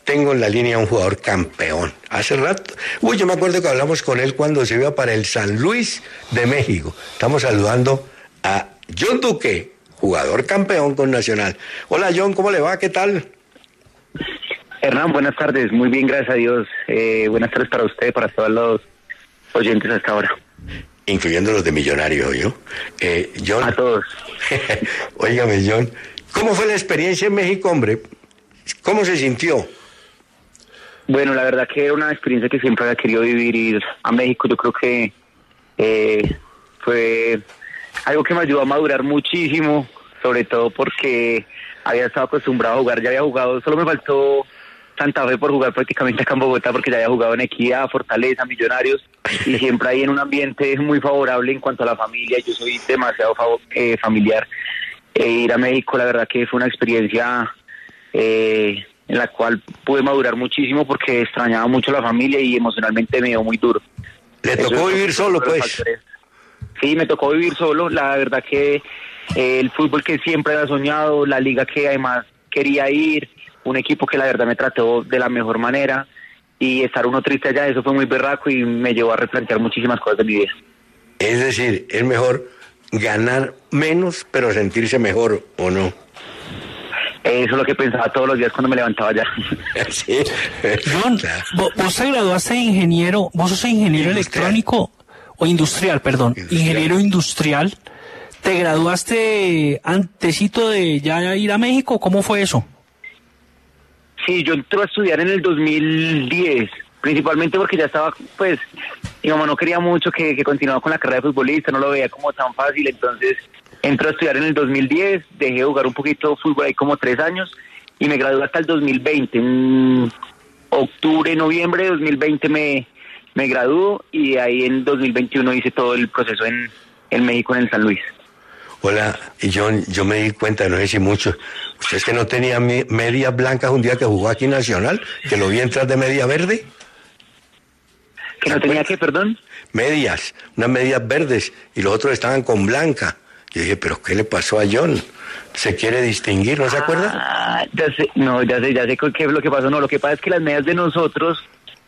tengo en la línea a un jugador campeón. Hace rato, yo me acuerdo que hablamos con él cuando se iba para el San Luis de México. Estamos saludando a John Duque, jugador campeón con Nacional. Hola John, ¿cómo le va? ¿Qué tal? Hernán, buenas tardes, muy bien, gracias a Dios. Buenas tardes para usted, para todos los oyentes hasta ahora. Incluyendo los de Millonarios, ¿yo? John. A todos. Óigame, John, ¿cómo fue la experiencia en México, hombre? ¿Cómo se sintió? Bueno, la verdad que era una experiencia que siempre había querido vivir, ir a México. Yo creo que fue algo que me ayudó a madurar muchísimo, sobre todo porque había estado acostumbrado a jugar, ya había jugado, solo me faltó Santa Fe por jugar prácticamente acá en Bogotá, porque ya había jugado en Equidad, Fortaleza, Millonarios, y siempre ahí en un ambiente muy favorable en cuanto a la familia. Yo soy demasiado familiar. Ir a México, la verdad que fue una experiencia en la cual pude madurar muchísimo porque extrañaba mucho a la familia y emocionalmente me dio muy duro. ¿Le tocó vivir solo, pues? Sí, me tocó vivir solo. La verdad que el fútbol que siempre había soñado, la liga que además quería ir, un equipo que la verdad me trató de la mejor manera, y estar uno triste allá, eso fue muy berraco y me llevó a replantear muchísimas cosas de mi vida. Es decir, es mejor ganar menos pero sentirse mejor, ¿o no? Eso es lo que pensaba todos los días cuando me levantaba allá. Sí. John, Claro. vos te graduaste de ingeniero, vos sos ingeniero electrónico o industrial, perdón, ingeniero industrial. ¿Te graduaste antesito de ya ir a México? ¿Cómo fue eso? Sí, yo entré a estudiar en el 2010, principalmente porque ya estaba, pues, mi mamá no quería mucho que continuara con la carrera de futbolista, no lo veía como tan fácil, entonces entré a estudiar en el 2010, dejé de jugar un poquito de fútbol ahí como 3 años, y me gradué hasta el 2020, en octubre, noviembre de 2020 me graduó, y ahí en 2021 hice todo el proceso en México, en el San Luis. Hola, y John, yo me di cuenta, no sé si mucho, ¿usted es que no tenía medias blancas un día que jugó aquí Nacional? ¿Que lo vi entrar de media verde? ¿Que no tenía qué, perdón? Medias, unas medias verdes, y los otros estaban con blanca. Yo dije, ¿pero qué le pasó a John? ¿Se quiere distinguir, no se acuerda? Ya sé qué es lo que pasó. No, lo que pasa es que las medias de nosotros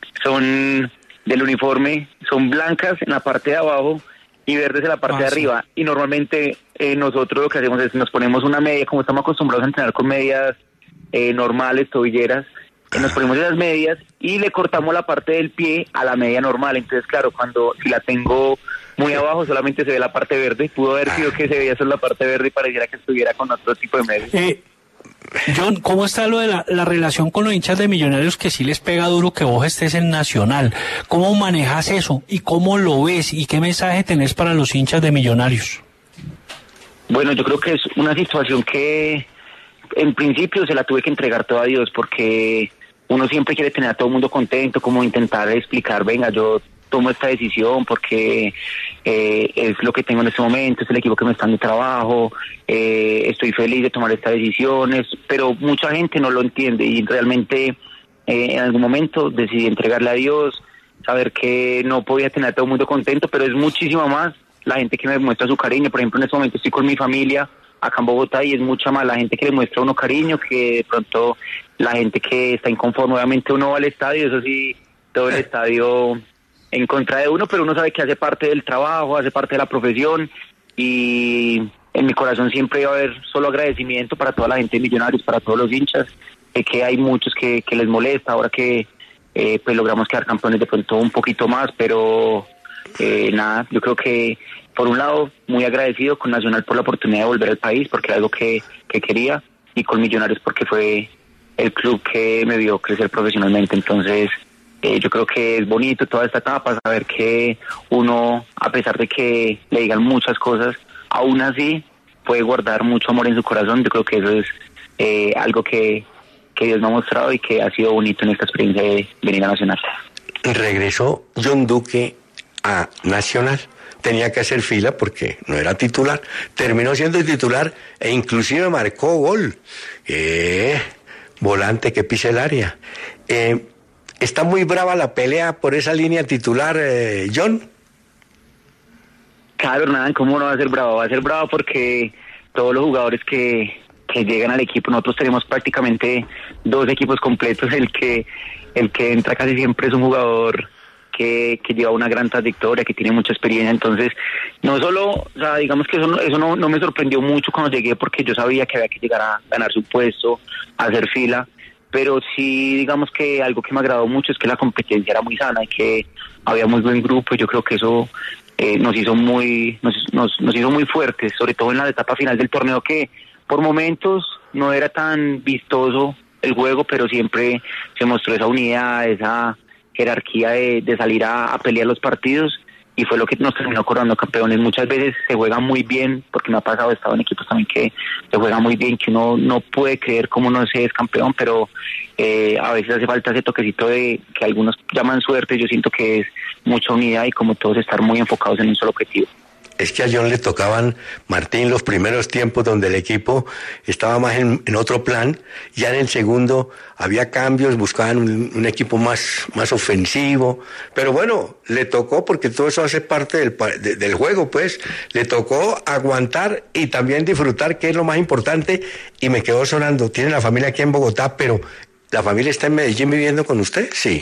son del uniforme, son blancas en la parte de abajo y verdes en la parte de arriba. Y normalmente nosotros lo que hacemos es nos ponemos una media, como estamos acostumbrados a entrenar con medias normales, tobilleras, nos ponemos esas medias y le cortamos la parte del pie a la media normal. Entonces, claro, si la tengo muy abajo solamente se ve la parte verde. Pudo haber sido que se veía solo la parte verde y pareciera que estuviera con otro tipo de medias. John, ¿cómo está lo de la relación con los hinchas de Millonarios, que sí les pega duro que vos estés en Nacional? ¿Cómo manejas eso y cómo lo ves y qué mensaje tenés para los hinchas de Millonarios? Bueno, yo creo que es una situación que en principio se la tuve que entregar todo a Dios, porque uno siempre quiere tener a todo el mundo contento, como intentar explicar, venga, yo tomo esta decisión porque es lo que tengo en este momento, es el equipo que me está dando trabajo, estoy feliz de tomar estas decisiones, pero mucha gente no lo entiende y realmente en algún momento decidí entregarle a Dios, saber que no podía tener a todo el mundo contento, pero es muchísimo más la gente que me muestra su cariño. Por ejemplo, en este momento estoy con mi familia acá en Bogotá y es mucha más la gente que le muestra a uno cariño que de pronto la gente que está inconforme. Obviamente uno va al estadio, eso sí, todo el estadio en contra de uno, pero uno sabe que hace parte del trabajo, hace parte de la profesión, y en mi corazón siempre va a haber solo agradecimiento para toda la gente de Millonarios, para todos los hinchas, que hay muchos que les molesta ahora que pues logramos quedar campeones de pronto un poquito más, pero nada, yo creo que por un lado muy agradecido con Nacional por la oportunidad de volver al país, porque era algo que quería, y con Millonarios porque fue el club que me vio crecer profesionalmente. Entonces yo creo que es bonito toda esta etapa, saber que uno, a pesar de que le digan muchas cosas, aún así puede guardar mucho amor en su corazón. Yo creo que eso es algo que Dios me ha mostrado y que ha sido bonito en esta experiencia de venir a Nacional. Regresó John Duque a Nacional. Tenía que hacer fila porque no era titular. Terminó siendo titular e inclusive marcó gol. Volante que pisa el área. ¿Está muy brava la pelea por esa línea titular, John? Claro, Hernán, ¿cómo no va a ser bravo? Va a ser bravo porque todos los jugadores que que llegan al equipo. Nosotros tenemos prácticamente 2 equipos completos. El que entra casi siempre es un jugador que lleva una gran trayectoria, que tiene mucha experiencia. Entonces, no solo, o sea, digamos que eso no me sorprendió mucho cuando llegué, porque yo sabía que había que llegar a ganar su puesto, a hacer fila, pero sí, digamos que algo que me agradó mucho es que la competencia era muy sana y que había muy buen grupo. Yo creo que eso nos hizo muy fuertes, sobre todo en la etapa final del torneo, que por momentos no era tan vistoso el juego, pero siempre se mostró esa unidad, esa jerarquía de salir a pelear los partidos, y fue lo que nos terminó coronando campeones. Muchas veces se juega muy bien, porque me ha pasado, he estado en equipos también que se juega muy bien, que uno no puede creer cómo no se es campeón, pero a veces hace falta ese toquecito de que algunos llaman suerte. Yo siento que es mucha unidad y como todos estar muy enfocados en un solo objetivo. Es que a John le tocaban, Martín, los primeros tiempos donde el equipo estaba más en otro plan. Ya en el segundo había cambios, buscaban un equipo más ofensivo. Pero bueno, le tocó, porque todo eso hace parte del juego, pues. Le tocó aguantar y también disfrutar, que es lo más importante. Y me quedó sonando, tiene la familia aquí en Bogotá, pero ¿la familia está en Medellín viviendo con usted? Sí.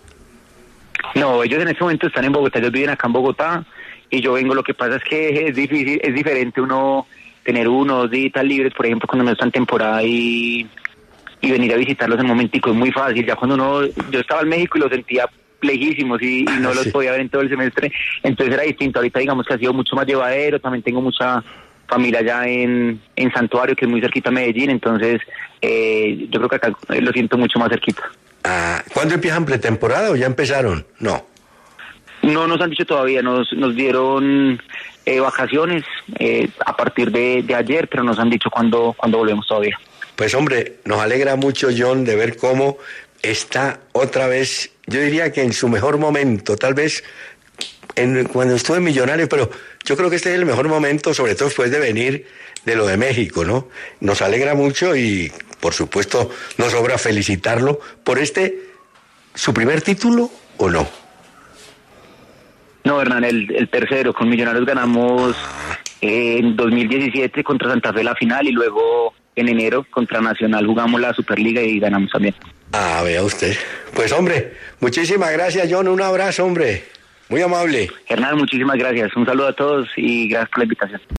No, ellos en este momento están en Bogotá, ellos viven acá en Bogotá. Y yo vengo. Lo que pasa es que es difícil, es diferente uno tener 1 o 2 días libres, por ejemplo, cuando no está en temporada, y venir a visitarlos en un momentico es muy fácil. Ya cuando yo estaba en México y los sentía lejísimos y no los podía ver en todo el semestre, entonces era distinto. Ahorita digamos que ha sido mucho más llevadero. También tengo mucha familia allá en Santuario, que es muy cerquita a Medellín, entonces yo creo que acá lo siento mucho más cerquita. ¿Cuándo empiezan pretemporada o ya empezaron? No nos han dicho todavía, nos dieron vacaciones a partir de ayer, pero nos han dicho cuándo volvemos todavía. Pues hombre, nos alegra mucho, John, de ver cómo está otra vez, yo diría que en su mejor momento, tal vez cuando estuve en Millonarios, pero yo creo que este es el mejor momento, sobre todo después de venir de lo de México, ¿no? Nos alegra mucho y, por supuesto, nos sobra felicitarlo por su primer título, ¿o no? No, Hernán, el tercero. Con Millonarios ganamos en 2017 contra Santa Fe la final, y luego en enero contra Nacional jugamos la Superliga y ganamos también. Vea usted. Pues hombre, muchísimas gracias, John. Un abrazo, hombre. Muy amable. Hernán, muchísimas gracias. Un saludo a todos y gracias por la invitación.